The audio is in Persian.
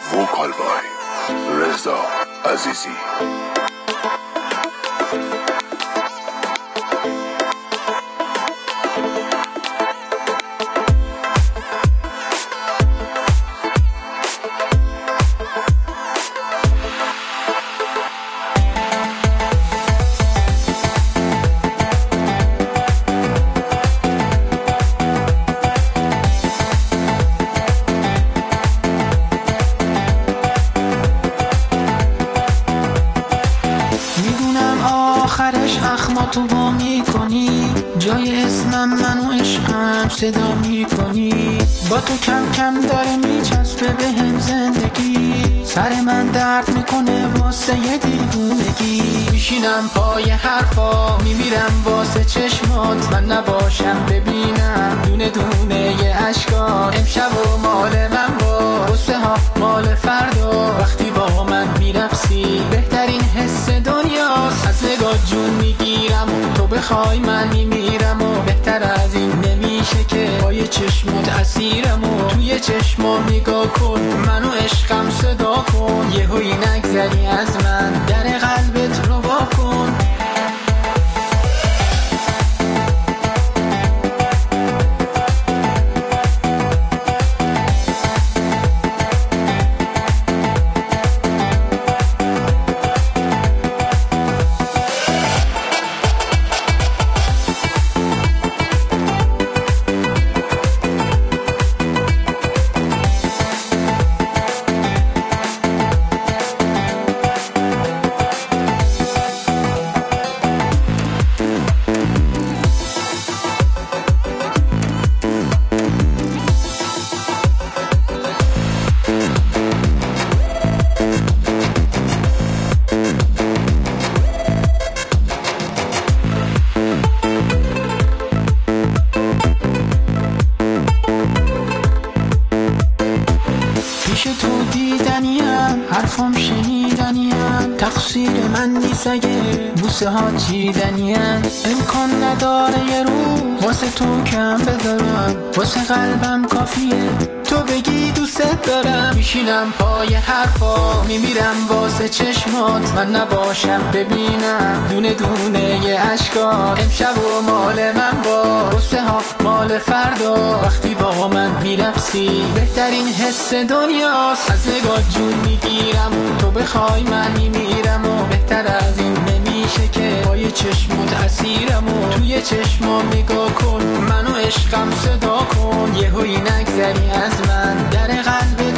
وکال بای رضا عزیزی. آخرش اخما تو با میکنی، جای اسمم منو عشقم صدا میکنی. با تو کم کم داره میچسبه به هم زندگی، سر من درد میکنه واسه یه دیوونگی. میشینم پای حرفا میمیرم واسه چشمات، من نباشم ببینم دونه دونه یه اشکات. امشب و مال من با غصه ها مال فردا، وقتی با من میرقصی بهترین حس دنیاست. از نگاه جون میگیرم و تو بخوای من میمیرم و بهتر از این نمیشه که پای چشمات اسیرم و توی چشمام نگاه کن، منو عشقم صدا کن. یهویی نگذری از من، در قلبت رو وا کن. پیش تو دیدنیم، حرفم شنیدنیم، تقصیر من نیست اگه بوسه ها چیدنیم. امکان نداره یه روز واسه تو کم بذارم، واسه قلبم کافیه تو بگی دوست دارم. میشینم پای حرفا میمیرم واسه چشمات، من نباشم ببینم دونه دونه یه اشکات. امشب و مال من با غصه ها مال فردا، وقتی با من میرقصی بهترین حس دنیاست. از نگاه جون میگیرم تو بخوای من میمیرم و بهتر از این نمیشه که پای چشمات اسیرم و توی چشمام نگاه کن، منو عشقم صدا کن. یهویی نگذری از من، در قلبت